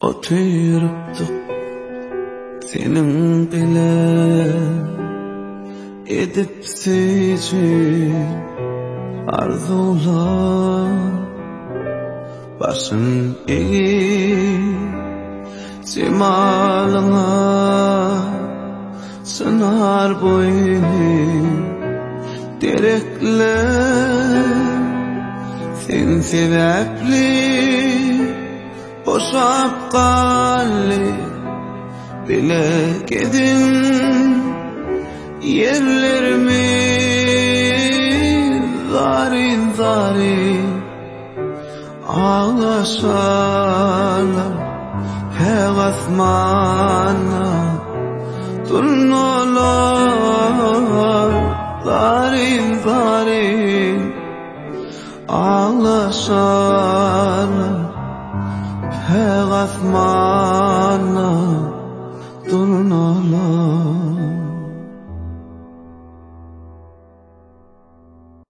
oturuptuk senin bile edip seçin arzular başın eğip cemalına sınar boynu derekler sen sebepli boşap kalli bilek edin yerlerimi zarin zarin ağlaşarlar her asmana turnalar zarin zarin ağlaşarlar her asmana